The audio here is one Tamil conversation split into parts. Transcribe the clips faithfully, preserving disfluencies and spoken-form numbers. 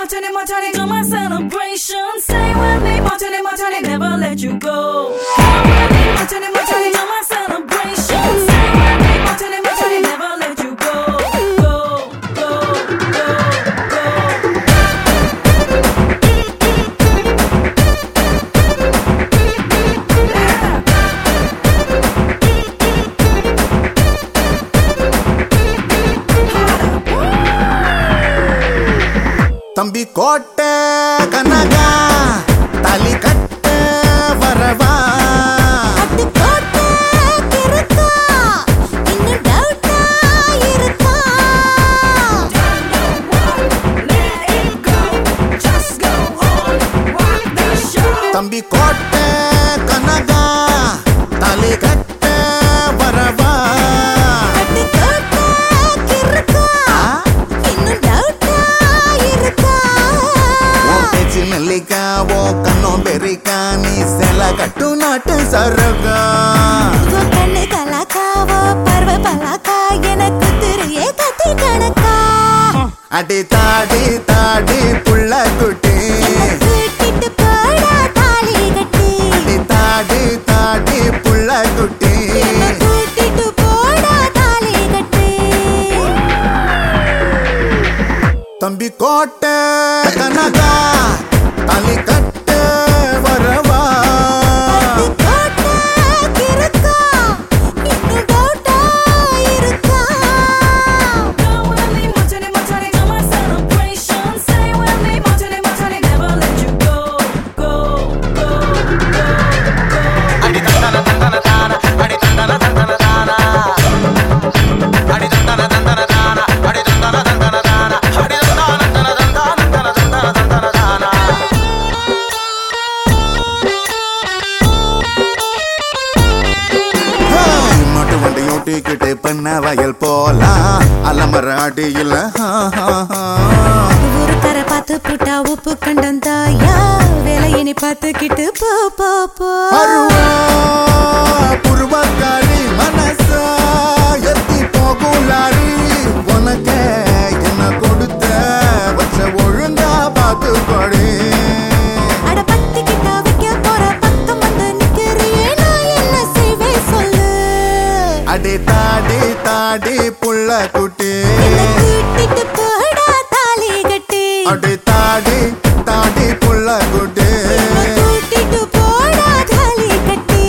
Martini, Martini, to my celebration. Stay with me, Martini, Martini, never let you go. Martini, Martini, to my celebration. Stay with me, Martini, Martini, never let you go. Go, go, go, go. தம்பி கோட்டை கனகா தாலி கட்ட வரவா அது கோட்டை கிறுக்கா இன்னும் டவுட்டா இருக்கா தம்பி கோட்டை கனகா தாலி கட்ட வரவா அது கோட்டை கிறுக்கா இன்னும் டவுட்டா இருக்கா பேச்சு நெல்லிக்கா ஓ கண்ணோம் பெரிக்கா நீ செல கட்டு நாட்டு சரகா உன் கண்ணு கலாக்காவோ பர்வ பலாக்கா எனக்கு திரியே கத்தி கணக்கா அடி தாடி தாடி புள்ள குட்டி கூட்டிட்டு போடா தாலி கட்டி அடி தாடி தாடி புள்ள குட்டி கூட்டிட்டு போடா தாலி கட்டி தம்பி கோட்டை கனகா தாலி கட்ட வரவா கோட்டை கிறுக்கா இன்னும் டவுட்டா இருக்கா Go with me, Martini, Martini, to my celebration. Stay with me, Martini, Martini, never let you go. Go, go, go, go. அடி தந்தன தந்தன தான அடி தந்தன தந்தன தான அடி தந்தன தந்தன தான அடி தந்தன தந்தன தான அடி தந்தன தந்தன தந்தன தந்தன தந்தன தான மாட்டு வண்டி ஓட்டிக்கிட்டு பண்ண வயல் போலாம் அலமர அடியில் ஒரு தர பார்த்து புட்டா உப்பு கண்டம் தாயா வேலையினி பார்த்துக்கிட்டு போ போ போ புருவக்காரி மனச எத்தி போகுலாரி உனக்கு என்ன கொடுத்த வச்ச ஒழுங்கா பார்த்து படி அட பத்தி கிட்ட வைக்க போற பக்கம் வந்து நிக்கிறியே நான் என்ன செய்வேன் சொல்லு அடி தாடி தாடி புள்ள குட்டி என்ன கூட்டிட்டு போடா தாலி கட்டி அடி தாடி தாடி புள்ள குட்டி என்ன கூட்டிட்டு போடா தாலி கட்டி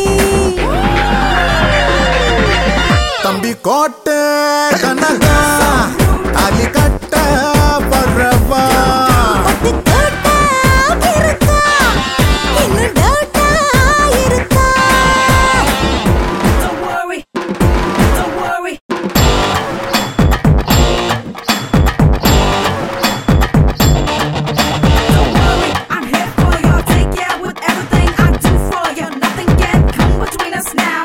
தம்பி கோட்டை கனகா தாலி கட்ட வரவா அது கோட்டை கிறுக்கா இன்னும் டவுட்டா இருக்கா Don't worry, don't worry. Don't worry, I'm here for you. I'll take care with everything I do for you. Nothing can come between us now.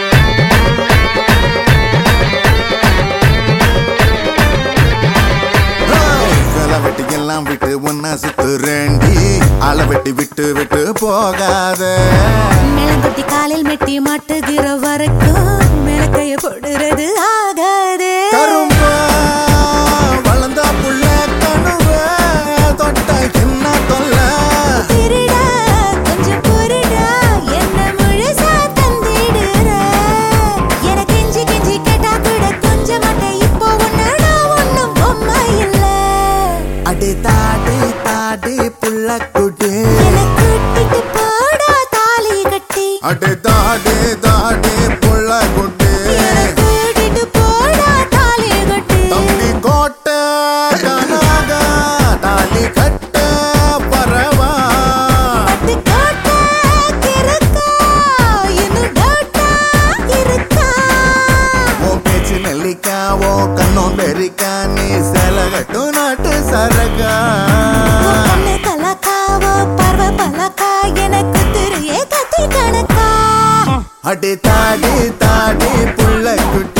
வேலை வெட்டி எல்லாம் விட்டு ஒன்னா சுத்துறேண்டி ஆளை வெட்டி விட்டு விட்டு போகாத மேலங்கொட்டி காலில் மெட்டி மாட்டுகிற வரைக்கும் மேலக்கைய போடுறது ஆகாது கரும்பா வளர்ந்த புள்ள கணுவ தொட்ட என்ன தொல்ல திருடா கொஞ்சம் பொருடா என்ன முழுசா தந்திடுற எனக்கு கெஞ்சி கெஞ்சி கேட்டா கூட கொஞ்சம் மாட்டேன் இப்போ ஒன்னு நான் ஒன்னும் பொம்மை இல்ல அடி தாடி தாடி புள்ள குட்டி எனக்கு கூட்டிட்டு போடா தாலி கட்டி அடி தாடி தாடி புள்ள குட்டி எனக்கு கூட்டிட்டு போடா தாலி கட்டி தம்பி கோட்டை கனகா தாலி கட்ட வரவா அது கோட்டை கிறுக்கா இன்னும் டவுட்டா இருக்கா ஓ பேச்சு நெல்லிக்கா ஓ கண்ணோம் பெரிக்கா நீ செல கட்டு நாட்டு சரகா உன் கண்ணு கலாக்காவோ பர்வ பலாக்கா எனக்கு திரியே கத்தி கணக்கா அடி தாடி தாடி புள்ள குட்டி